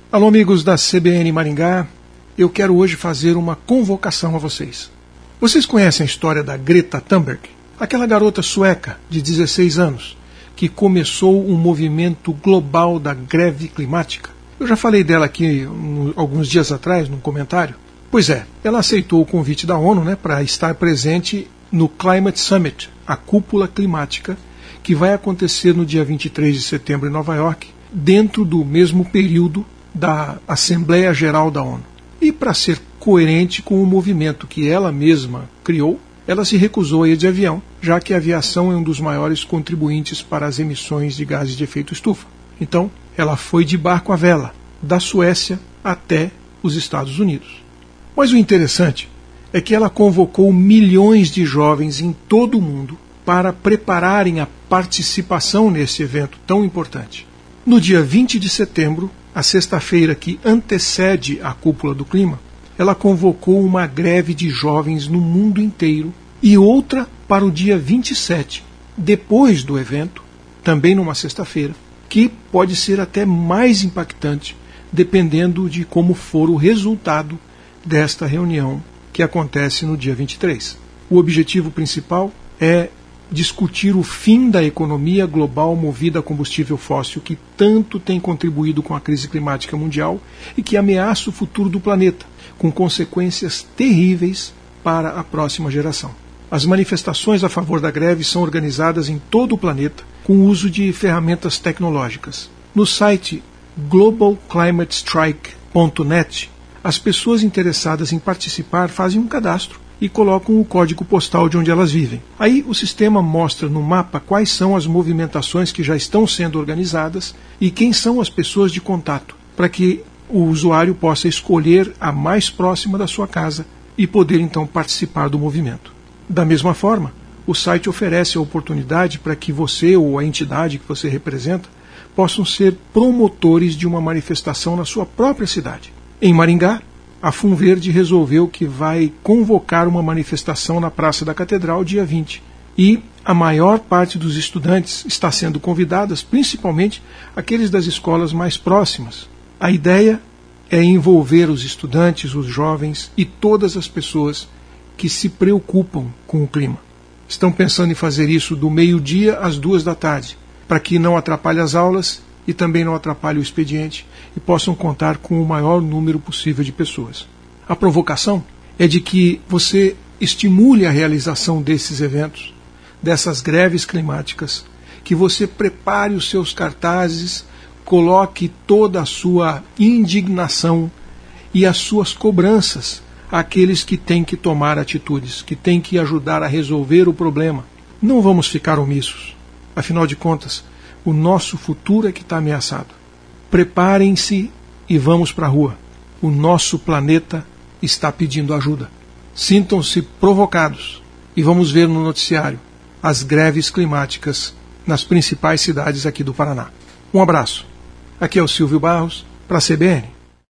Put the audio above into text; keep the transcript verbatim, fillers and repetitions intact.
Alô, amigos da C B N Maringá, eu quero hoje fazer uma convocação a vocês. Vocês conhecem a história da Greta Thunberg? Aquela garota sueca de dezesseis anos que começou um movimento global da greve climática. Eu já falei dela aqui um, alguns dias atrás, num comentário. Pois é, ela aceitou o convite da ONU, né, para estar presente no Climate Summit, a cúpula climática, que vai acontecer no dia vinte e três de setembro em Nova York, dentro do mesmo período da Assembleia Geral da ONU. E para ser coerente com o movimento que ela mesma criou, ela se recusou a ir de avião, já que a aviação é um dos maiores contribuintes para as emissões de gases de efeito estufa. Então, ela foi de barco à vela, da Suécia até os Estados Unidos. Mas o interessante é que ela convocou milhões de jovens em todo o mundo para prepararem a participação nesse evento tão importante. No dia vinte de setembro, a sexta-feira que antecede a cúpula do clima, ela convocou uma greve de jovens no mundo inteiro e outra para o dia vinte e sete, depois do evento, também numa sexta-feira, que pode ser até mais impactante, dependendo de como for o resultado desta reunião que acontece no dia vinte e três. O objetivo principal é discutir o fim da economia global movida a combustível fóssil que tanto tem contribuído com a crise climática mundial e que ameaça o futuro do planeta, com consequências terríveis para a próxima geração. As manifestações a favor da greve são organizadas em todo o planeta com o uso de ferramentas tecnológicas. No site global climate strike ponto net, as pessoas interessadas em participar fazem um cadastro e colocam o código postal de onde elas vivem. Aí o sistema mostra no mapa quais são as movimentações que já estão sendo organizadas e quem são as pessoas de contato, para que o usuário possa escolher a mais próxima da sua casa e poder então participar do movimento. Da mesma forma, o site oferece a oportunidade para que você ou a entidade que você representa possam ser promotores de uma manifestação na sua própria cidade. Em Maringá, a FUNVerde resolveu que vai convocar uma manifestação na Praça da Catedral dia vinte. E a maior parte dos estudantes está sendo convidadas, principalmente aqueles das escolas mais próximas. A ideia é envolver os estudantes, os jovens e todas as pessoas que se preocupam com o clima. Estão pensando em fazer isso do meio-dia às duas da tarde, para que não atrapalhe as aulas e também não atrapalhe o expediente e possam contar com o maior número possível de pessoas. A provocação é de que você estimule a realização desses eventos, dessas greves climáticas, que você prepare os seus cartazes, coloque toda a sua indignação e as suas cobranças àqueles que têm que tomar atitudes, que têm que ajudar a resolver o problema. Não vamos ficar omissos. Afinal de contas, o nosso futuro é que está ameaçado. Preparem-se e vamos para a rua. O nosso planeta está pedindo ajuda. Sintam-se provocados e vamos ver no noticiário as greves climáticas nas principais cidades aqui do Paraná. Um abraço. Aqui é o Silvio Barros, para a C B N.